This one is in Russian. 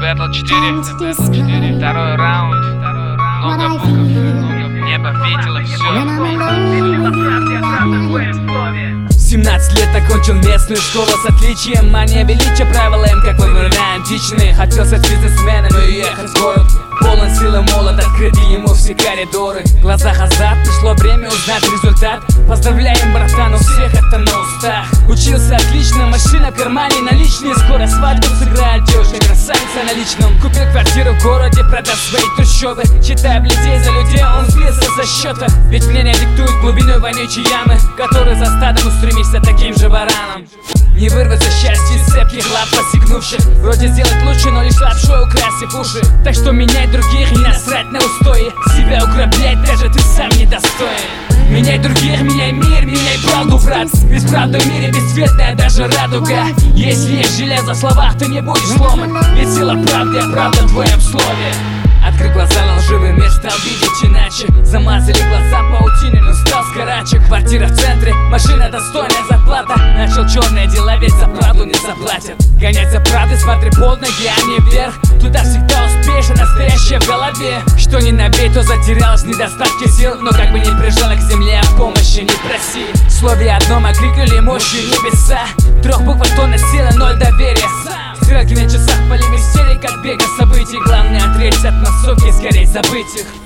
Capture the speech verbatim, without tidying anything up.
Battle четыре, второй раунд, много букв, небо видело все. семнадцать лет окончил местную школу с отличием. Мания величия, правила им как выборы античные. Хотел стать бизнесменом и уехать в город. Полон силы молот, открыты ему все коридоры. В глазах азарт, пришло время узнать результат. Поздравляем, братан, у всех это на устах. Учился отлично, машина в кармане, наличные. Скоро свадьбу сыграет девушка, красавица на личном. Купил квартиру в городе, продав свои трущобы. Читая людей за людей, он сбился со счета. Ведь мнение диктует глубиной вонючей ямы, который за стадом устремишься таким же бараном. Не вырваться счастье из цепких лап посягнувших. Вроде сделать лучше, но лишь лапшой украсив уши. Так что меняй других и насрать на устои. Себя укроплять даже ты сам не достоин. Меняй других, меняй мир, меняй правду, брат. Без правды в мире бесцветная даже радуга. Если есть железо в словах, ты не будешь сломан. Ведь сила правды, а правда в твоем слове. Открыл глаза на лживый мир, стал видеть иначе. Замазали глаза паутиной, но стал скораче. Квартира в центре, машина достойная зарплата. Начал черные дела, ведь за правду не заплатят. Гонять за правдой, смотри под ноги, а не вверх. Туда всегда успеешь, а настоящее в голове. Что не набей, то затерялась в недостатке сил. Но как бы ни прижала к земле, а помощи не проси. В слове одном окрикнули мощью небеса. Трех букв тонна силы, ноль доверия. Стрелки на часах, полив истерик, как бега событий. Главное отречься от массовки, скорее забыть их.